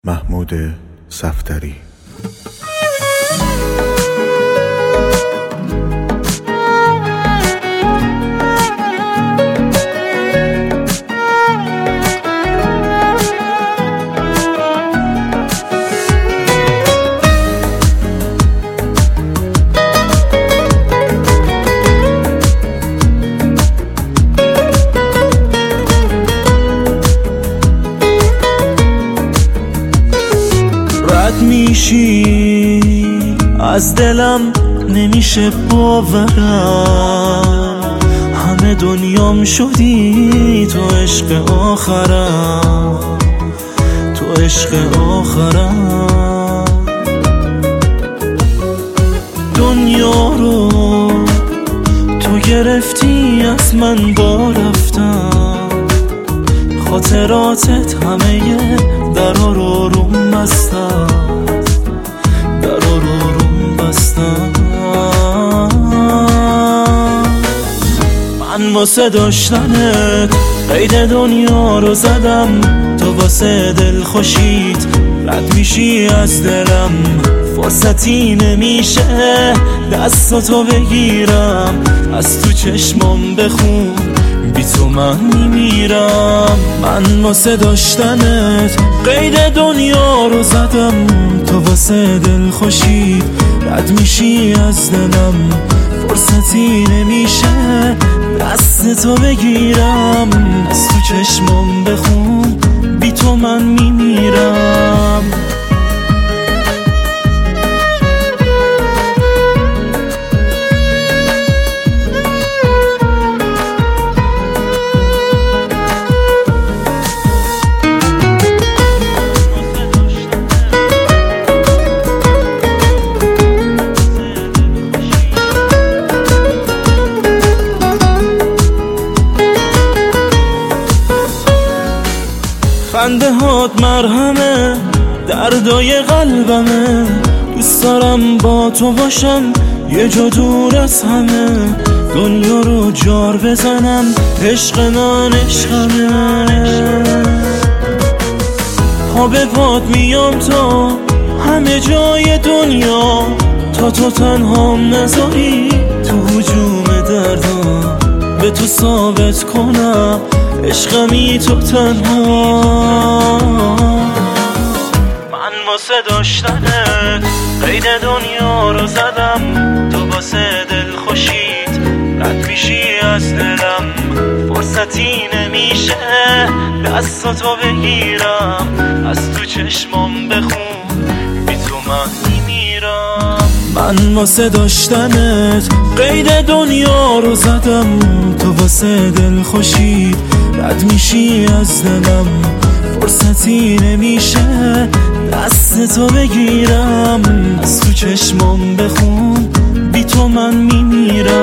محمود صفدری. میشی از دلم نمیشه باورم، همه دنیام شدی تو عشق آخرم، تو عشق آخرم. دنیا رو تو گرفتی از من با رفتم، خاطراتت همه درا رو روم بستم، درا رو روم بستم. من واسه داشتنت قید دنیا رو زدم، تو واسه دل خوشید رد میشی از دلم، فرصتی نمیشه دستاتو بگیرم، از تو چشمام بخون بی تو من میمیرم. من واسه داشتنت قید دنیا رو زدم، تو واسه دل خوشی رد میشی از دلم، فرصتی نمیشه دست تو بگیرم، از تو چشمام بخون بی تو من میمیرم. خنده هات مرهمه دردای قلبمه، دوست دارم با تو باشم یه جا دور از همه، دنیا رو جار بزنم عشق من عشقمه. پا به پات میام تا همه جای دنیا، تا تو تنها نذاری تو هجوم دردم، به تو ثابت کنم عشقمی تو تنها. من واسه داشتنت قید دنیا رو زدم، تو واسه دل خوشید رد میشی از دلم، فرصتی نمیشه دستاتو بگیرم، از تو چشمام بخون بی تو من میمیرم. من واسه داشتنت قید دنیا رو زدم، تو واسه دل خوشی رد میشی از دلم، فرصتی نمیشه دست تو بگیرم، از تو چشمام بخون بی تو من میمیرم.